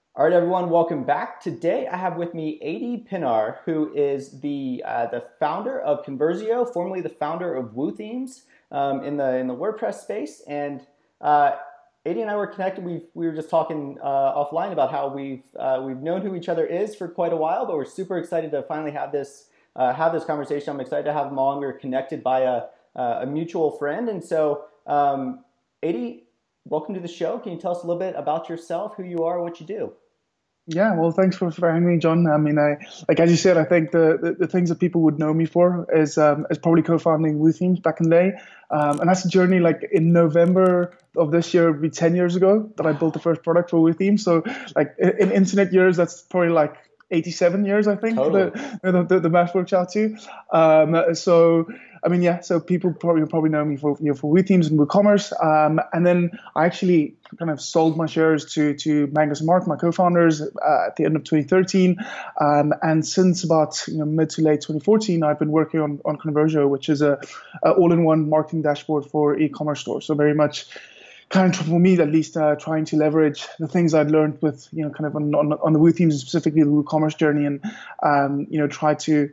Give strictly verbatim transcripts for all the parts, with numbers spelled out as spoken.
All right, everyone, welcome back. Today I have with me Adi Pinar, who is the uh, the founder of Conversio, formerly the founder of WooThemes um, in the in the WordPress space. And uh, Adi and I were connected. We we were just talking uh, offline about how we've uh, we've known who each other is for quite a while, but we're super excited to finally have this uh, have this conversation. I'm excited to have him on. We were connected by a a mutual friend, and so um, Adi, welcome to the show. Can you tell us a little bit about yourself, who you are, what you do? Yeah, well, thanks for, for having me, John. I mean, I like as you said, I think the, the, the things that people would know me for is um, is probably co-founding WooThemes back in the day, um, and that's a journey. Like in November of this year, it'd be ten years ago that I built the Wow, first product for WooThemes. So, like in, in internet years, that's probably like eighty-seven years, I think. totally. The the, the, the math works out to. Um, so I mean, yeah. So people probably probably know me for you know for WooThemes and WooCommerce. Um, and then I actually kind of sold my shares to to Magnus and Mark, my co-founders, uh, at the end of twenty thirteen. Um, and since about you know mid to late twenty fourteen, I've been working on on Conversio, which is a, a all-in-one marketing dashboard for e-commerce stores. So very much kind of for me at least uh, trying to leverage the things I'd learned with you know kind of on, on, on the WooThemes, specifically the WooCommerce journey, and um, you know try to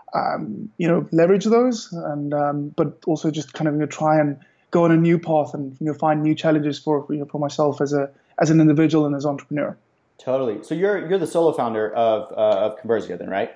um, you know, leverage those, and um, but also just kind of you know try and go on a new path and you know find new challenges for you know for myself as a as an individual and as an entrepreneur. Totally. So you're you're the solo founder of uh, of Conversio then, right?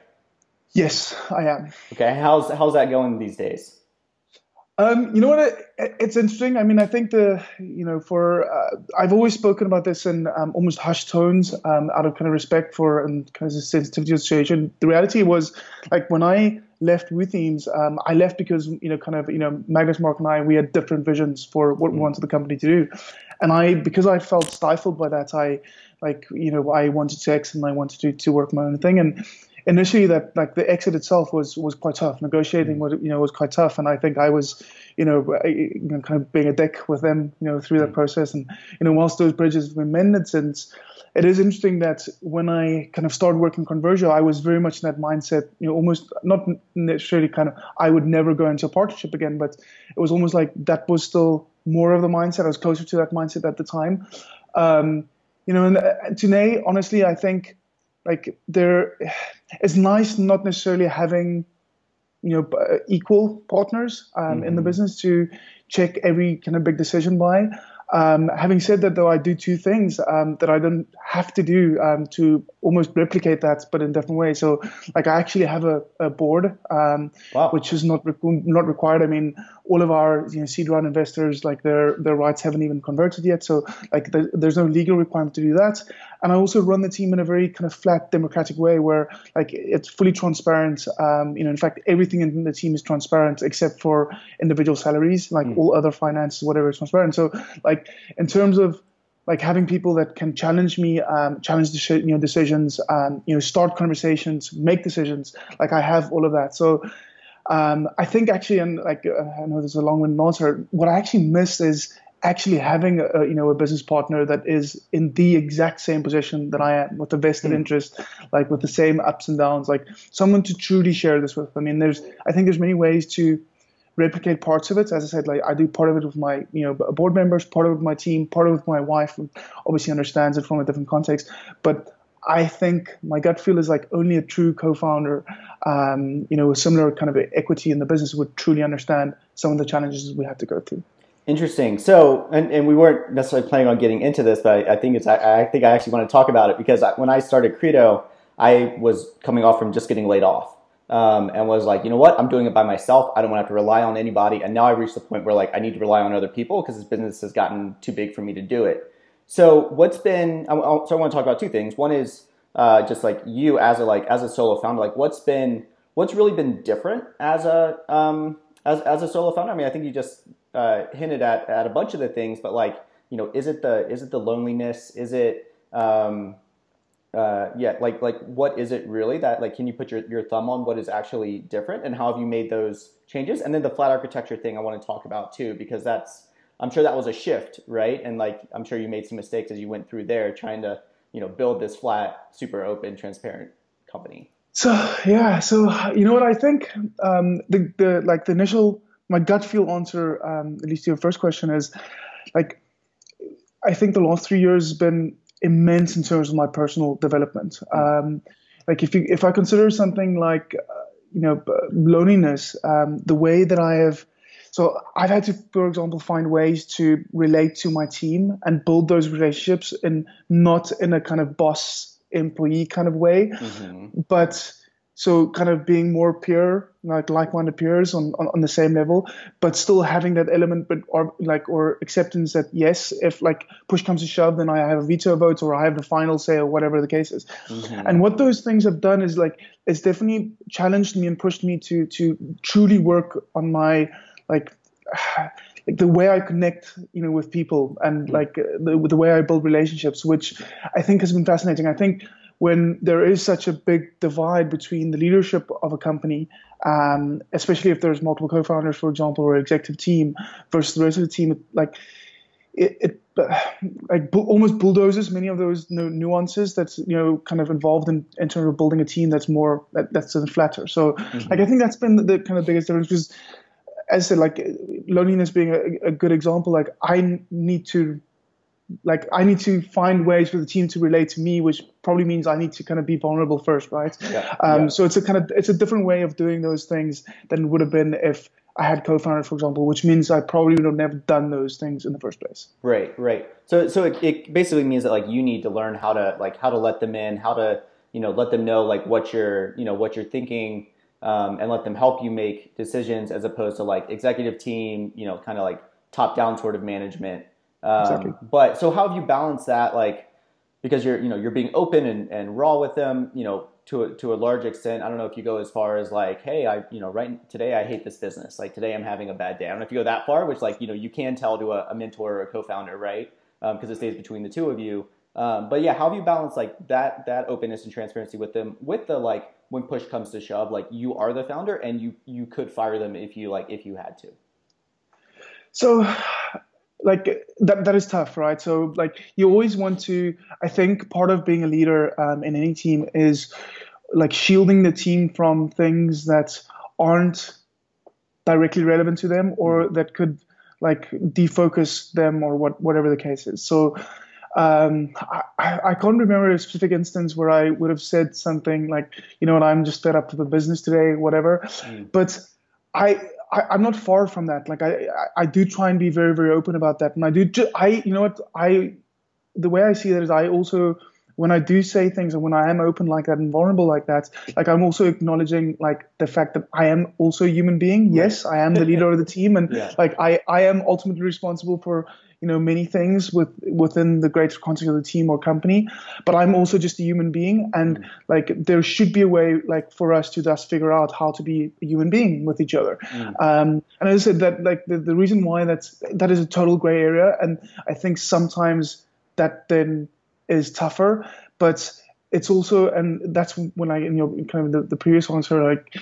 Yes, I am. Okay. How's how's that going these days? Um, you know what? It, it's interesting. I mean, I think the you know for uh, I've always spoken about this in um, almost hushed tones, um, out of kind of respect for and kind of sensitivity of the situation. The reality was, like when I left WooThemes, um, I left because you know kind of you know Magnus, Mark, and I, we had different visions for what we Mm, wanted the company to do, and I because I felt stifled by that, I like you know I wanted to exit and I wanted to to work my own thing. And initially that like the exit itself was was quite tough. Negotiating mm, was you know was quite tough, and I think I was you know, you know kind of being a dick with them you know through that mm, process. And you know whilst those bridges have been mended since, it is interesting that when I kind of started working Conversio, I was very much in that mindset, you know, almost not necessarily kind of I would never go into a partnership again, but it was almost like that was still more of the mindset. I was closer to that mindset at the time. Um, you know, and uh, today, honestly, I think like there it's nice not necessarily having you know uh, equal partners um, in the mm-hmm. business to check every kind of big decision by. Um, having said that, though, I do two things um, that I don't have to do um, to almost replicate that, but in different ways. So, like, I actually have a, a board, um, Wow. which is not re- not required. I mean, all of our you know seed round investors, like their their rights haven't even converted yet, so like there, there's no legal requirement to do that. And I also run the team in a very kind of flat, democratic way where like it's fully transparent. Um, you know, in fact, everything in the team is transparent except for individual salaries. Like Mm, all other finances, whatever is transparent. So, like in terms of like having people that can challenge me, um, challenge the you know decisions, um, you know, start conversations, make decisions. Like I have all of that. So um, I think actually, and like uh, I know there's a long-winded answer. What I actually miss is actually having a, you know a business partner that is in the exact same position that I am, with a vested mm. interest, like with the same ups and downs, like someone to truly share this with. I mean, there's I think there's many ways to replicate parts of it. As I said, like I do part of it with my you know board members, part of it with my team, part of it with my wife, who obviously understands it from a different context. But I think my gut feel is like only a true co-founder, um, you know, with similar kind of equity in the business would truly understand some of the challenges we have to go through. Interesting. So, and, and we weren't necessarily planning on getting into this, but I, I think it's I, I think I actually want to talk about it because I, when I started Credo, I was coming off from just getting laid off, um, and was like, you know what, I'm doing it by myself. I don't want to have to rely on anybody. And now I reached the point where like I need to rely on other people because this business has gotten too big for me to do it. So, what's been? I, I- so I want to talk about two things. One is uh, just like you as a like as a solo founder, like what's been what's really been different as a um, as as a solo founder. I mean, I think you just uh, hinted at at a bunch of the things, but like, you know, is it the is it the loneliness? Is it um, uh, yeah, like like what is it really that like can you put your, your thumb on what is actually different and how have you made those changes? And then the flat architecture thing I want to talk about too, because that's I'm sure that was a shift, right? And like I'm sure you made some mistakes as you went through there trying to, you know, build this flat, super open, transparent company. So yeah, so you know what I think um, the the like the initial my gut feel answer, um, at least to your first question, is like I think the last three years has been immense in terms of my personal development. Um, like if you, if I consider something like, uh, you know, loneliness, um, the way that I have, so I've had to, for example, find ways to relate to my team and build those relationships in not in a kind of boss employee kind of way, mm-hmm. but so kind of being more peer, like like-minded peers on, on, on the same level, but still having that element, but or like or acceptance that yes, if like push comes to shove, then I have a veto vote or I have the final say or whatever the case is. Mm-hmm. And what those things have done is like it's definitely challenged me and pushed me to to truly work on my like. Like the way I connect, you know, with people and like the, the way I build relationships, which I think has been fascinating. I think when there is such a big divide between the leadership of a company, um, especially if there's multiple co-founders, for example, or executive team versus the rest of the team, like it, it like bu- almost bulldozes many of those nu- nuances that's, you know, kind of involved in, in terms of building a team that's more, that, that's flatter. So mm-hmm. like I think that's been the, the kind of biggest difference because as I said, like loneliness being a, a good example, like I need to, like I need to find ways for the team to relate to me, which probably means I need to kind of be vulnerable first, right? Yeah, um, yeah. So it's a kind of it's a different way of doing those things than it would have been if I had co-founders, for example, which means I probably would have never done those things in the first place. Right, right. So so it, it basically means that like you need to learn how to like how to let them in, how to you know let them know like what you're you know what you're thinking. Um, and let them help you make decisions as opposed to like executive team, you know, kind of like top down sort of management. Um, exactly. But so how have you balanced that? Like, because you're, you know, you're being open and, and raw with them, you know, to a, to a large extent. I don't know if you go as far as like, hey, I, you know, right today I hate this business. Like today I'm having a bad day. I don't know if you go that far, which like, you know, you can tell to a, a mentor or a co-founder, right? Um, because it stays between the two of you. Um, but yeah, how have you balanced like that, that openness and transparency with them with the like, when push comes to shove, like you are the founder and you, you could fire them if you like, if you had to. So like that, that is tough, right? So like you always want to, I think part of being a leader um, in any team is like shielding the team from things that aren't directly relevant to them or mm-hmm. that could like defocus them or what, whatever the case is. So Um, I, I can't remember a specific instance where I would have said something like, you know what, I'm just fed up with the business today, whatever. Mm. But I, I, I'm not far from that. Like I, I do try and be very, very open about that. And I do, ju- I, you know what, I, the way I see that is I also, when I do say things and when I am open like that and vulnerable like that, like I'm also acknowledging like the fact that I am also a human being. Right. Yes, I am the leader of the team. And yeah. like I, I am ultimately responsible for, you know, many things with within the greater context of the team or company, but I'm also just a human being. And mm. like, there should be a way like for us to thus figure out how to be a human being with each other. Mm. Um, and as I said, that like the, the reason why that's, that is a total gray area. And I think sometimes that then is tougher, but it's also, and that's when I, you know, kind of the, the previous answer, like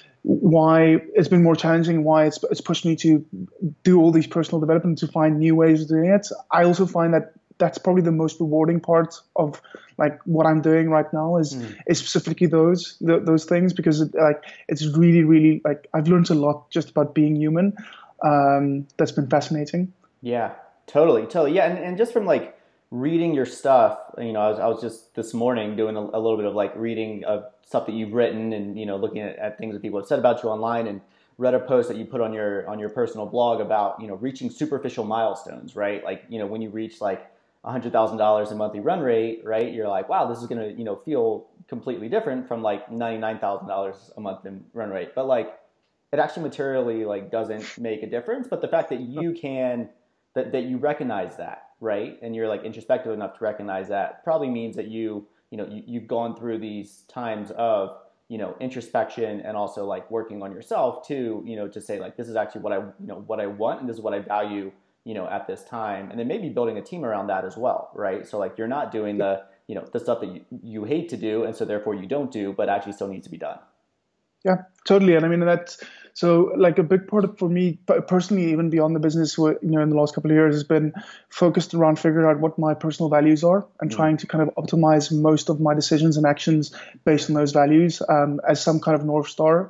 why it's been more challenging, why it's it's pushed me to do all these personal development, to find new ways of doing it. I also find that that's probably the most rewarding part of like what I'm doing right now is mm. is specifically those th- those things, because it, like it's really really like I've learned a lot just about being human. Um, that's been fascinating. Yeah, totally, totally. Yeah, and, and just from like reading your stuff, you know, I was, I was just this morning doing a, a little bit of like reading of stuff that you've written and, you know, looking at, at things that people have said about you online, and read a post that you put on your, on your personal blog about, you know, reaching superficial milestones, right? Like, you know, when you reach like a hundred thousand dollars in monthly run rate, right? You're like, wow, this is going to, you know, feel completely different from like ninety-nine thousand dollars a month in run rate. But like, it actually materially like doesn't make a difference. But the fact that you can, that, that you recognize that, right? And you're like introspective enough to recognize that probably means that you, you know, you, you've gone through these times of, you know, introspection and also like working on yourself to, you know, to say like, this is actually what I, you know, what I want, and this is what I value, you know, at this time. And then maybe building a team around that as well, right? So like, you're not doing the, you know, the stuff that you, you hate to do, and so therefore you don't do, but actually still needs to be done. Yeah, totally. And I mean, that's so like a big part of, for me personally, even beyond the business, you know, in the last couple of years has been focused around figuring out what my personal values are and mm. trying to kind of optimize most of my decisions and actions based on those values um, as some kind of North Star.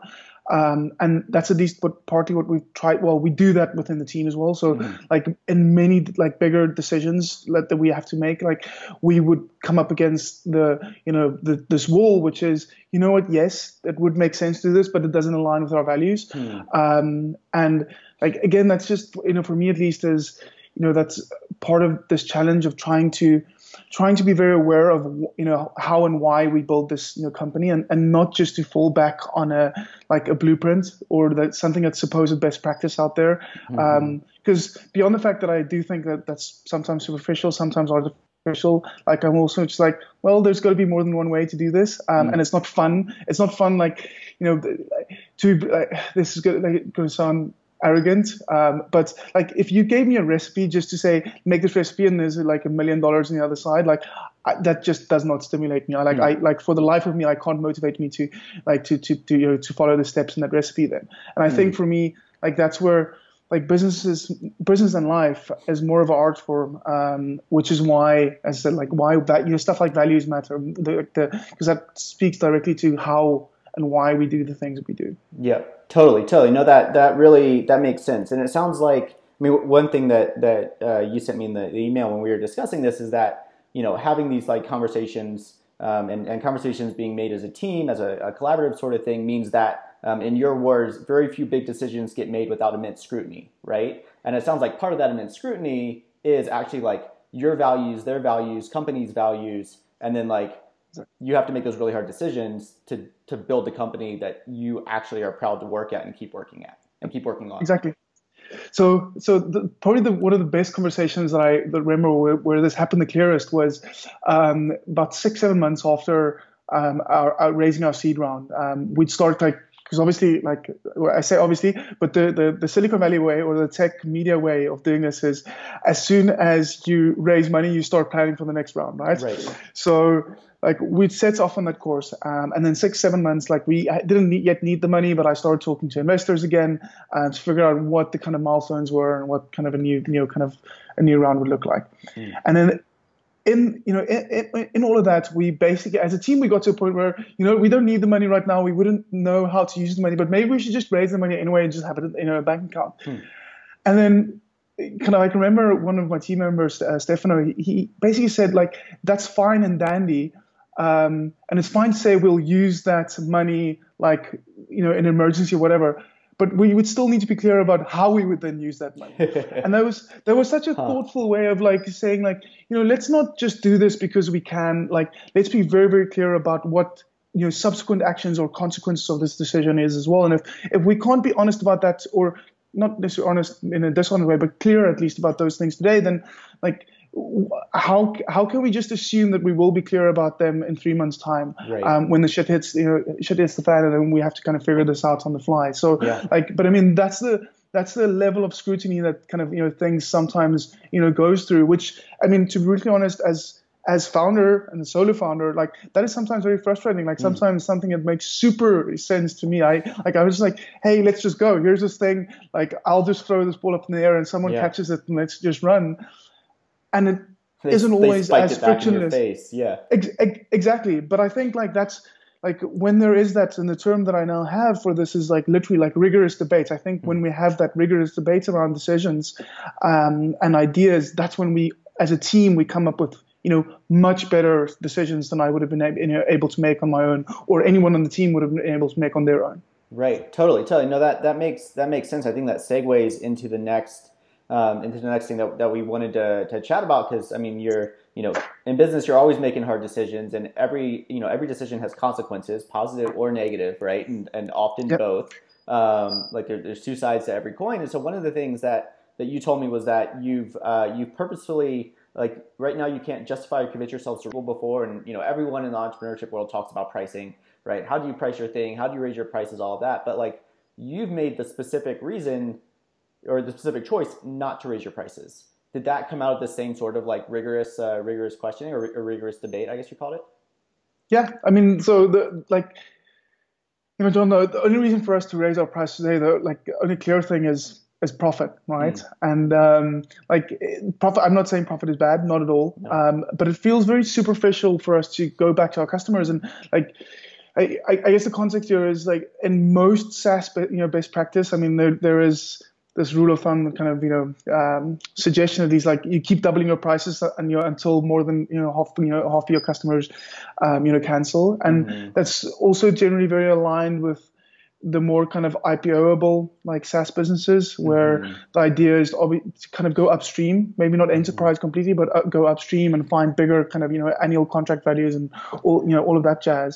Um, and that's at least what partly what we've tried. Well, we do that within the team as well. So Mm-hmm. like in many like bigger decisions that, that we have to make, like we would come up against the, you know, the, this wall, which is, you know what, yes, it would make sense to do this, but it doesn't align with our values. Hmm. Um, and like, again, that's just, you know, for me at least is, you know, that's part of this challenge of trying to trying to be very aware of, you know, how and why we build this, you know, company, and, and not just to fall back on a like a blueprint or that something that's supposed best practice out there. Mm-hmm. Because um, beyond the fact that I do think that that's sometimes superficial, sometimes artificial, like I'm also just like, well, there's got to be more than one way to do this, um, Mm. and it's not fun. It's not fun, like, you know, to like, this is going like, to sound arrogant, um, but like if you gave me a recipe just to say make this recipe and there's like a million dollars on the other side, like I, that just does not stimulate me. I like Mm. I like for the life of me, I can't motivate me to like to to to you know to follow the steps in that recipe then. And I Mm. think for me, like that's where like businesses business and life is more of an art form, um, which is why, as I said, like why that, you know, stuff like values matter, the the because that speaks directly to how and why we do the things we do. Yeah, totally, totally. No, that that really that makes sense, and it sounds like, I mean, one thing that that uh, you sent me in the, the email when we were discussing this is that, you know, having these like conversations, um, and and conversations being made as a team, as a, a collaborative sort of thing, means that, um, in your words, very few big decisions get made without immense scrutiny, right? And it sounds like part of that immense scrutiny is actually like your values, their values, company's values, and then like you have to make those really hard decisions to to build the company that you actually are proud to work at and keep working at and keep working on. Exactly. So, so the, probably the, one of the best conversations that I that remember where, where this happened the clearest was um, about six, seven months after um, our, our raising our seed round. Um, we'd start like, because obviously, like well, I say obviously, but the, the, the Silicon Valley way or the tech media way of doing this is as soon as you raise money, you start planning for the next round, right? Right. So like we'd set off on that course, um, and then six, seven months, like we didn't need, yet need the money, but I started talking to investors again uh, to figure out what the kind of milestones were and what kind of a new, you know, kind of a new round would look like. Mm. And then in, you know, in, in, in all of that, we basically, as a team, we got to a point where, you know, we don't need the money right now. We wouldn't know how to use the money, but maybe we should just raise the money anyway and just have it in a bank account. Mm. And then kind of, I can remember one of my team members, uh, Stefano, he, he basically said, like, that's fine and dandy. Um, and it's fine to say we'll use that money, like, you know, in an emergency or whatever, but we would still need to be clear about how we would then use that money. And that was that was such a huh. thoughtful way of like saying, like, you know, let's not just do this because we can. Like, let's be very, very clear about what, you know, subsequent actions or consequences of this decision is as well. And if if we can't be honest about that, or not necessarily honest in a dishonest way, but clear at least about those things today, then like, how how can we just assume that we will be clear about them in three months' time, right. um, when the shit hits, you know, shit hits the fan, and then we have to kind of figure this out on the fly. So, yeah. like, but I mean, that's the that's the level of scrutiny that kind of, you know, things sometimes, you know, goes through. Which, I mean, to be brutally honest, as as founder and a solo founder, like that is sometimes very frustrating. Like sometimes mm. something that makes super sense to me, I like I was just like, hey, let's just go. Here's this thing. Like, I'll just throw this ball up in the air and someone yeah. catches it and let's just run. And it they, isn't always as frictionless. Face. Yeah, ex- ex- exactly. But I think like that's like when there is that, and the term that I now have for this is like literally like rigorous debates. I think mm-hmm. when we have that rigorous debates around decisions um, and ideas, that's when we, as a team, we come up with, you know, much better decisions than I would have been able, you know, able to make on my own, or anyone on the team would have been able to make on their own. Right. Totally. Totally. No, that that makes that makes sense. I think that segues into the next. Um, into the next thing that, that we wanted to, to chat about, because I mean, you're, you know, in business, you're always making hard decisions, and every, you know, every decision has consequences, positive or negative, right? And and often yep. both. Um, like there, there's two sides to every coin. And so one of the things that, that you told me was that you've uh, you've purposefully, like right now, you can't justify or convince yourself to rule before, and you know, everyone in the entrepreneurship world talks about pricing, right? How do you price your thing? How do you raise your prices? All of that, but like you've made the specific reason, or the specific choice not to raise your prices. Did that come out of the same sort of like rigorous, uh, rigorous questioning or, or rigorous debate, I guess you called it? Yeah, I mean, so the like, you know, John, the, the only reason for us to raise our price today, the like the only clear thing is is profit, right? Mm. And um, like profit, I'm not saying profit is bad, not at all. No. Um, but it feels very superficial for us to go back to our customers and like. I, I I guess the context here is like in most SaaS, be- you know, best practice. I mean, there there is this rule of thumb, kind of, you know, um, suggestion that is like you keep doubling your prices and you know, until more than you know half you know half of your customers, um, you know, cancel, and Mm-hmm. that's also generally very aligned with the more kind of IPOable like SaaS businesses, where Mm-hmm. the idea is to, obvi- to kind of go upstream, maybe not Mm-hmm. enterprise completely, but uh, go upstream and find bigger kind of you know annual contract values and all you know all of that jazz.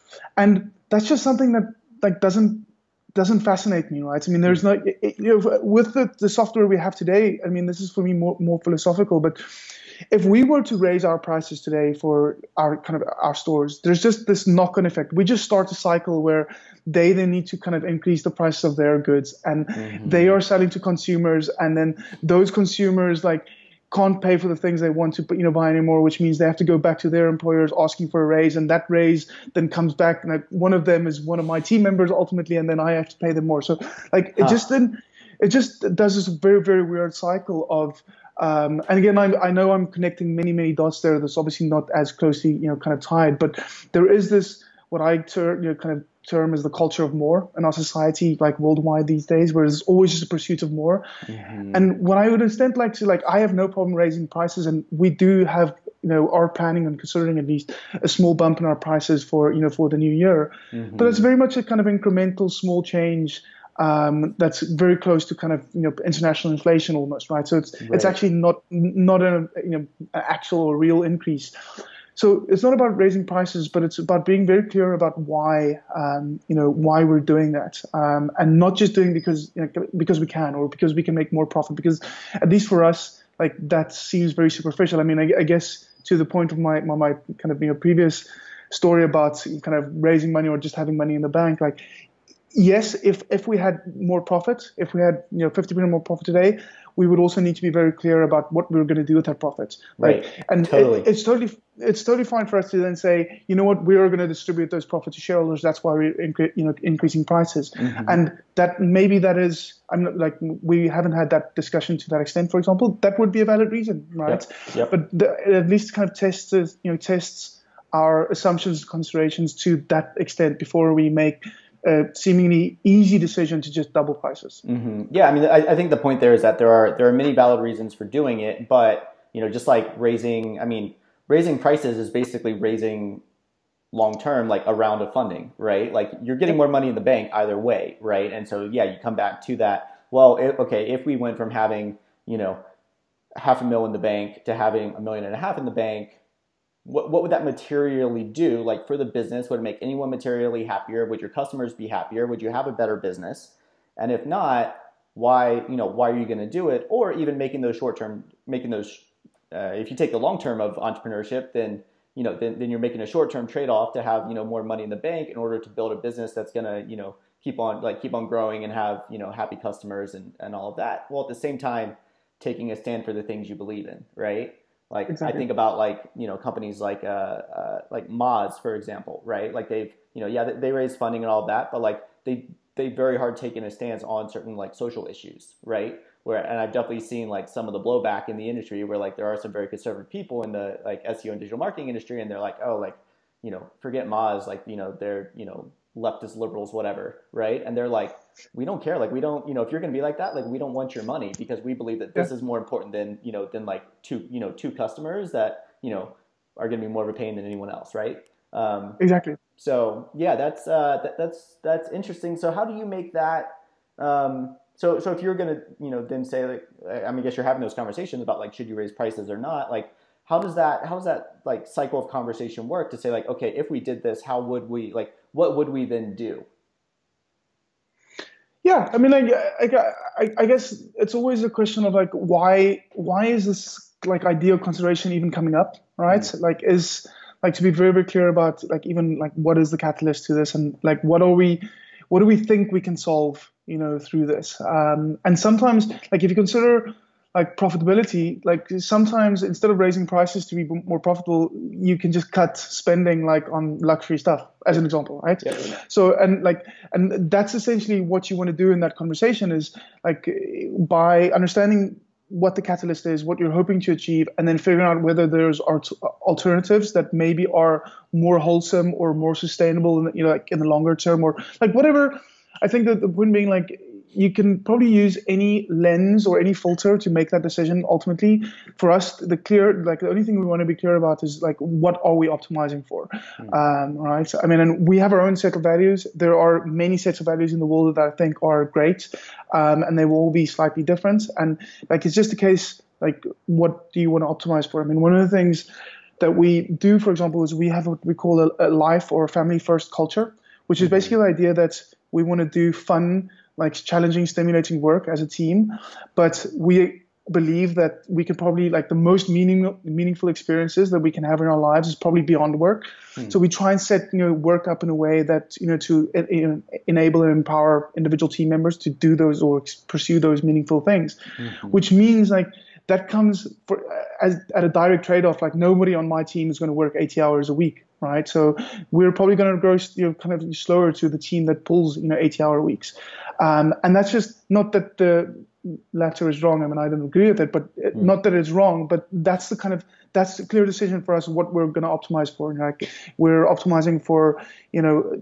And that's just something that like doesn't doesn't fascinate me, right? I mean, there's no it, it- you know with the, the software we have today. I mean, this is for me more more philosophical, but if we were to raise our prices today for our kind of our stores, there's just this knock-on effect. We just start a cycle where they then need to kind of increase the price of their goods, and they Mm-hmm. are selling to consumers, and then those consumers like can't pay for the things they want to you know buy anymore, which means they have to go back to their employers asking for a raise, and that raise then comes back. Like one of them is one of my team members ultimately, and then I have to pay them more. So like it just Huh. then it just does this very very weird cycle of um, and again, I, I know I'm connecting many, many dots there. That's obviously not as closely, you know, kind of tied, but there is this what I term, you know, kind of term as the culture of more in our society, like worldwide these days, where there's always just a pursuit of more. Mm-hmm. And when I would extend like to like, I have no problem raising prices, and we do have, you know, are planning and considering at least a small bump in our prices for, you know, for the new year. But it's Mm-hmm. very much a kind of incremental, small change um, that's very close to kind of you know international inflation almost, right? So it's it's Right. actually not not a you know an actual or real increase. So it's not about raising prices, but it's about being very clear about why, um, you know, why we're doing that, um, and not just doing because you know, because we can or because we can make more profit. Because at least for us, like that seems very superficial. I mean, I, I guess to the point of my, my my kind of you know previous story about kind of raising money or just having money in the bank, like yes, if if we had more profit, if we had you know fifty percent more profit today, we would also need to be very clear about what we were going to do with that profit. Like, Right. and it, Totally. it's totally it's totally fine for us to then say, you know what, we are going to distribute those profits to shareholders. That's why we're incre- you know increasing prices, Mm-hmm. and that maybe that is I'm not like we haven't had that discussion to that extent. For example, that would be a valid reason, right? Yep. Yep. But the, it at least kind of tests you know tests our assumptions and considerations to that extent before we make a seemingly easy decision to just double prices. Hmm. Yeah, I mean, I, I think the point there is that there are there are many valid reasons for doing it, but you know, just like raising, I mean, raising prices is basically raising long term like a round of funding, right? Like you're getting Yep. more money in the bank either way, right? And so yeah, you come back to that. Well, it, okay, if we went from having you know half a mil in the bank to having a million and a half in the bank, what, what would that materially do like for the business? Would it make anyone materially happier? Would your customers be happier? Would you have a better business? And if not, why you know why are you going to do it? Or even making those short term making those uh, if you take the long term of entrepreneurship, then you know then, then you're making a short term trade off to have you know more money in the bank in order to build a business that's going to you know keep on like keep on growing and have you know happy customers and, and all of that, while at the same time taking a stand for the things you believe in, right? Like I Exactly. think about like you know companies like uh, uh, like Moz, for example, right? Like they've you know yeah they, they raise funding and all of that, but like they they very hard taking a stance on certain like social issues, right? Where and I've definitely seen like some of the blowback in the industry where like there are some very conservative people in the like S E O and digital marketing industry, and they're like, oh, like you know forget Moz, like you know they're you know leftist liberals, whatever, right? And they're like, we don't care, like we don't, you know, if you're going to be like that, like we don't want your money because we believe that Yeah. this is more important than you know than like two you know two customers that you know are going to be more of a pain than anyone else, right? Um, Exactly. so yeah, that's uh, that, that's that's interesting. So how do you make that? Um, so so if you're gonna you know then say like I mean I guess you're having those conversations about like should you raise prices or not? Like how does that how does that like cycle of conversation work to say like okay if we did this how would we like what would we then do? Yeah. I mean, like, I, I, I guess it's always a question of like, why, why is this like ideal consideration even coming up, right? Mm, Like, is like to be very, very clear about like even like what is the catalyst to this, and like what are we, what do we think we can solve, you know, through this? Um, and sometimes, like, if you consider like profitability, like sometimes instead of raising prices to be more profitable, you can just cut spending like on luxury stuff, as an yep. example, right? Yep. So and like and that's essentially what you want to do in that conversation is like by understanding what the catalyst is, what you're hoping to achieve, and then figuring out whether there's art- alternatives that maybe are more wholesome or more sustainable, in the, you know, like in the longer term, or like whatever. I think that the point being, like, you can probably use any lens or any filter to make that decision. Ultimately, for us, the clear, like the only thing we want to be clear about is like, what are we optimizing for, mm. um, right? I mean, and we have our own set of values. There are many sets of values in the world that I think are great, um, and they will all be slightly different. And like, it's just a case, like, what do you want to optimize for? I mean, one of the things that we do, for example, is we have what we call a, a life or a family first culture, which is basically the idea that we want to do fun, like challenging, stimulating work as a team, but we believe that we can probably, like, the most meaning, meaningful experiences that we can have in our lives is probably beyond work. Mm. So we try and set, you know, work up in a way that, you know, to you know, enable and empower individual team members to do those or pursue those meaningful things, mm-hmm. which means like that comes for as at a direct trade-off. Like, nobody on my team is going to work eighty hours a week, right? So we're probably going to grow, you know, kind of slower to the team that pulls, you know, eighty-hour weeks. Um, and that's just not that the latter is wrong. I mean, I don't agree with it, but mm. not that it's wrong, but that's the kind of, that's a clear decision for us, what we're going to optimize for. Like, we're optimizing for, you know,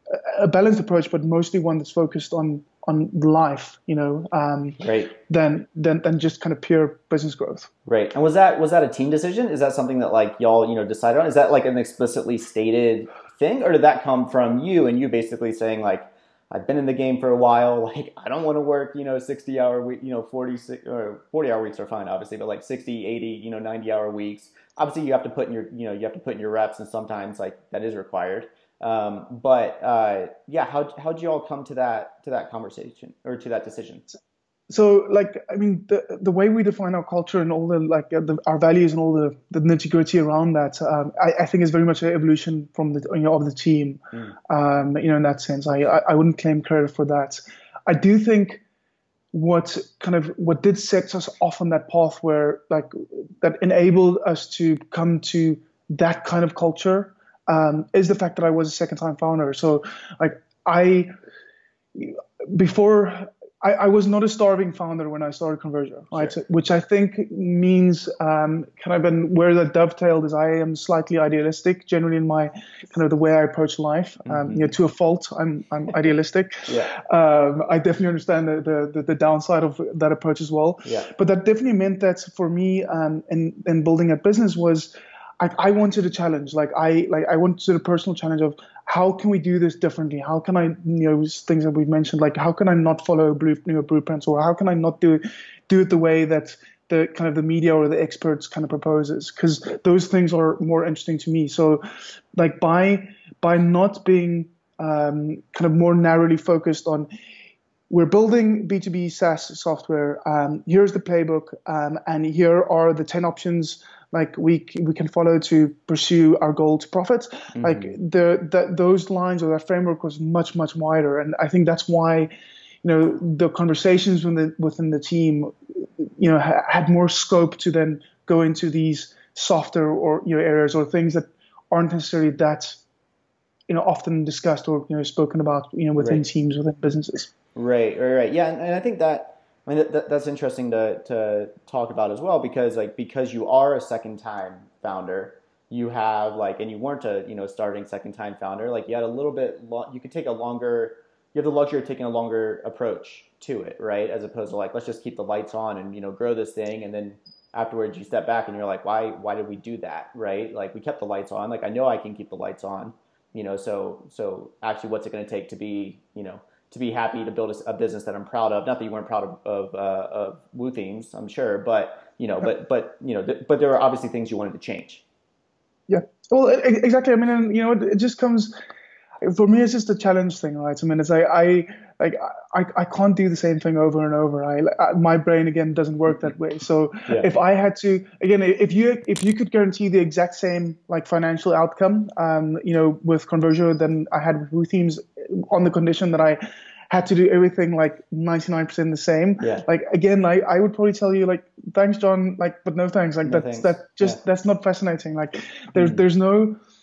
a balanced approach, but mostly one that's focused on, on life, you know, um, right. than, than, than just kind of pure business growth. Right. And was that, was that a team decision? Is that something that like y'all, you know, decided on? Is that like an explicitly stated thing, or did that come from you and you basically saying like, I've been in the game for a while, like I don't want to work, you know, sixty hour week, you know, forty or forty hour weeks are fine, obviously, but like sixty, eighty, you know, ninety hour weeks. Obviously you have to put in your, you know, you have to put in your reps, and sometimes like that is required. Um, but uh, yeah, how how'd you all come to that to that conversation or to that decision? So, like, I mean, the the way we define our culture and all the like uh, the, our values and all the, the nitty gritty around that, um, I, I think is very much an evolution from the you know of the team. Mm. Um, you know, in that sense, I, I I wouldn't claim credit for that. I do think what kind of what did set us off on that path, where like that enabled us to come to that kind of culture, um, is the fact that I was a second time founder. So, like, I before. I, I was not a starving founder when I started Convergio, right? Sure. Which I think means um, kind of, and where that dovetailed is I am slightly idealistic, generally in my kind of the way I approach life. Mm-hmm. Um, you know, to a fault, I'm I'm idealistic. Yeah. Um, I definitely understand the, the the downside of that approach as well. Yeah. But that definitely meant that for me, um, in in building a business was, I, I wanted a challenge. Like I like I wanted a personal challenge of, how can we do this differently? How can I, you know, things that we've mentioned, like how can I not follow blue, you know, blueprints, or how can I not do do it the way that the kind of the media or the experts kind of proposes? Because those things are more interesting to me. So, like by by not being um, kind of more narrowly focused on, we're building B two B SaaS software. Um, here's the playbook, um, and here are the ten options like we we can follow to pursue our goal to profit. Mm-hmm. Like the, the those lines or that framework was much much wider, and I think that's why, you know, the conversations within the, within the team, you know, ha- had more scope to then go into these softer or you know areas or things that aren't necessarily that, you know, often discussed or you know spoken about, you know, within right. teams, within businesses. Right, right, right. Yeah, and, and I think that. I mean, that, that's interesting to, to talk about as well, because like because you are a second time founder, you have like, and you weren't a you know starting second time founder, like you had a little bit lo- you could take a longer, you have the luxury of taking a longer approach to it, right? As opposed to like, let's just keep the lights on and you know grow this thing, and then afterwards you step back and you're like, why why did we do that, right? Like we kept the lights on, like I know I can keep the lights on, you know, so so actually what's it going to take to be you know. to be happy to build a, a business that I'm proud of. Not that you weren't proud of, of, uh, of Woo Themes, I'm sure, but you know, but but you know, th- but there are obviously things you wanted to change. Yeah, well, exactly. I mean, and, you know, it just comes. For me, it's just a challenge thing, right? I mean, it's like I like I, I can't do the same thing over and over. I my brain again doesn't work that way. So yeah. if I had to again, if you if you could guarantee the exact same like financial outcome, um, you know, with Convergio than I had with Woo Themes, on the condition that I had to do everything like ninety-nine percent the same. Yeah. Like again, I, I would probably tell you like, thanks, John, like, but no thanks. Like no that's thanks. that just yeah. that's not fascinating. Like there's mm. there's no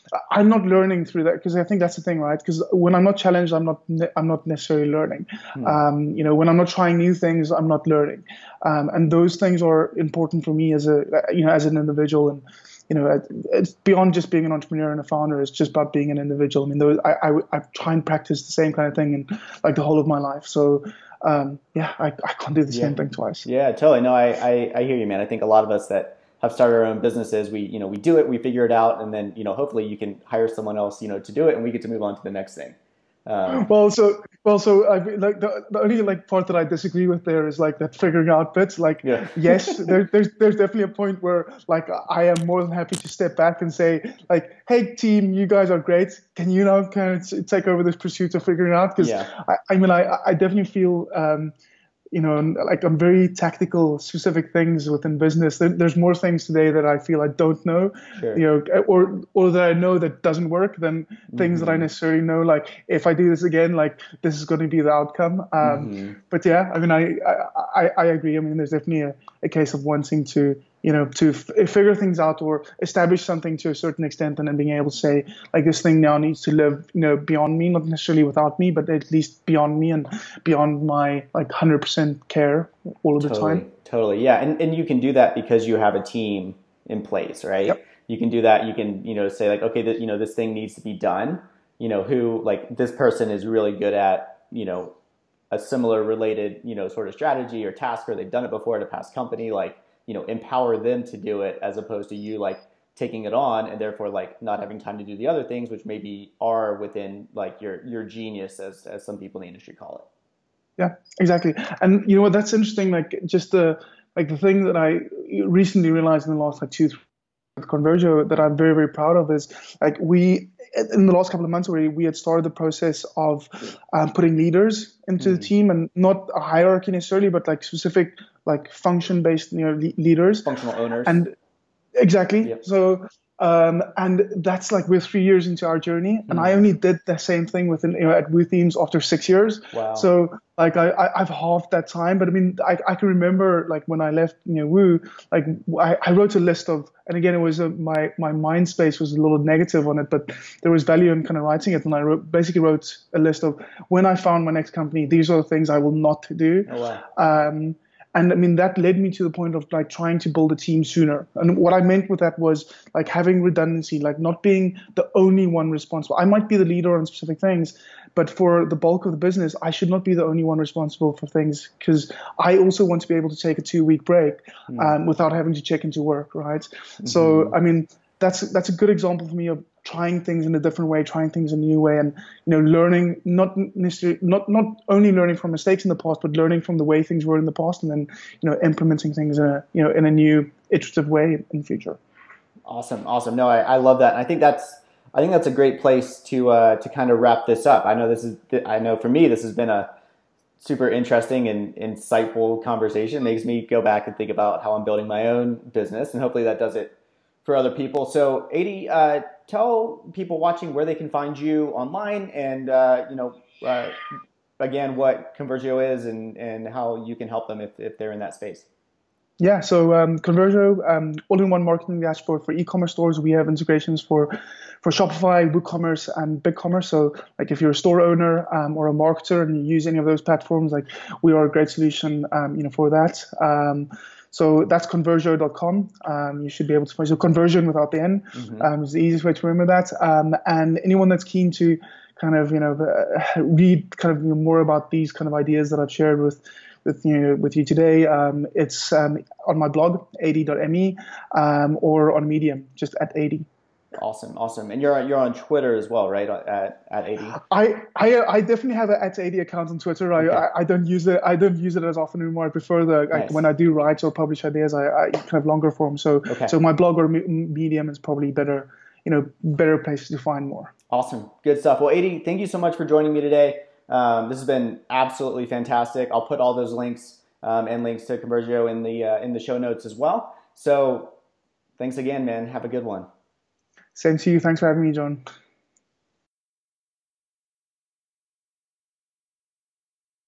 I'm not learning through that because I think that's the thing, right? Because when I'm not challenged, I'm not ne- I'm not necessarily learning. Hmm. Um, you know, when I'm not trying new things, I'm not learning, um, and those things are important for me as a you know as an individual. And you know, it's beyond just being an entrepreneur and a founder. It's just about being an individual. I mean, those, I, I I try and practice the same kind of thing in like the whole of my life. So um, yeah, I, I can't do the Yeah. same thing twice. Yeah, totally. No, I, I, I hear you, man. I think a lot of us that have started our own businesses, we, you know, we do it, we figure it out, and then, you know, hopefully you can hire someone else, you know, to do it, and we get to move on to the next thing. Um, Well, so well, so I mean, like the, the only like part that I disagree with there is like that figuring out bit. Like, yeah. yes, there, there's there's definitely a point where like I am more than happy to step back and say like, hey team, you guys are great. Can you now kind of take over this pursuit of figuring out? Because Yeah. I, I mean, I I definitely feel. Um, you know, like on very tactical, specific things within business. There, there's more things today that I feel I don't know, Sure. you know, or or that I know that doesn't work than things that I Mm-hmm. necessarily know. Like if I do this again, like this is going to be the outcome. Um, Mm-hmm. but yeah, I mean, I I, I I agree. I mean, there's definitely a, a case of wanting to you know, to f- figure things out or establish something to a certain extent, and then being able to say, like, this thing now needs to live, you know, beyond me, not necessarily without me, but at least beyond me and beyond my like one hundred percent care all of the Totally, time. totally. Yeah. And, and you can do that because you have a team in place, right? Yep. You can do that. You can, you know, say like, okay, that, you know, this thing needs to be done, you know, who like this person is really good at, you know, a similar related, you know, sort of strategy or task, or they've done it before at a past company, like, you know, empower them to do it as opposed to you like taking it on and therefore like not having time to do the other things, which maybe are within like your, your genius, as, as some people in the industry call it. Yeah, exactly. And you know what? That's interesting. Like just the like the thing that I recently realized in the last like two, three with Convergio that I'm very, very proud of is like we in the last couple of months where we had started the process of um, putting leaders into the Mm. team, and not a hierarchy necessarily, but like specific like function based, you know, le- leaders. Functional owners. And exactly. Yep. So, um, and that's like we're three years into our journey, and I Hmm. only did the same thing within you know at Woo Themes after six years. Wow. So, like I, I I've halved that time, but I mean, I, I can remember like when I left you know Woo, like I, I wrote a list of, and again it was a, my my mind space was a little negative on it, but there was value in kind of writing it, and I wrote basically wrote a list of when I found my next company, these are the things I will not do. Oh, wow. Um, and I mean, that led me to the point of like trying to build a team sooner. And what I meant with that was like having redundancy, like not being the only one responsible. I might be the leader on specific things, but for the bulk of the business, I should not be the only one responsible for things, because I also want to be able to take a two week break um, without having to check into work, right? Mm-hmm. So, I mean, that's that's a good example for me of trying things in a different way, trying things in a new way, and you know, learning not necessarily not not only learning from mistakes in the past, but learning from the way things were in the past, and then you know, implementing things in a you know in a new iterative way in the future. Awesome, awesome. No, I, I love that. And I think that's I think that's a great place to uh, to kind of wrap this up. I know this is I know for me this has been a super interesting and insightful conversation. It makes me go back and think about how I'm building my own business, and hopefully that does it for other people. So, Adi, uh, tell people watching where they can find you online, and uh, you know, uh, again, what Convergio is, and and how you can help them if if they're in that space. Yeah, so um, Convergio, um, all-in-one marketing dashboard for e-commerce stores. We have integrations for for Shopify, WooCommerce, and BigCommerce. So, like, if you're a store owner um, or a marketer and you use any of those platforms, like, we are a great solution, um, you know, for that. Um, so that's convergio dot com. Um, you should be able to find so conversion without the N mm-hmm. um, is the easiest way to remember that. Um, and anyone that's keen to kind of you know uh, read kind of you know, more about these kind of ideas that I've shared with. With you, with you today, um, it's um, on my blog, adi dot me, um, or on Medium, just at Adi. Awesome, awesome. And you're you're on Twitter as well, right? At at Adi. I I, I definitely have an at Adi account on Twitter. I, okay. I I don't use it. I don't use it as often anymore. I prefer the nice. like, when I do write or publish ideas, I, I kind of longer form. So okay. so my blog or Medium is probably better, you know, better places to find more. Awesome, good stuff. Well, Adi, thank you so much for joining me today. Um, this has been absolutely fantastic. I'll put all those links um, and links to Convergio in the uh, in the show notes as well. So thanks again, man. Have a good one. Same to you. Thanks for having me, John.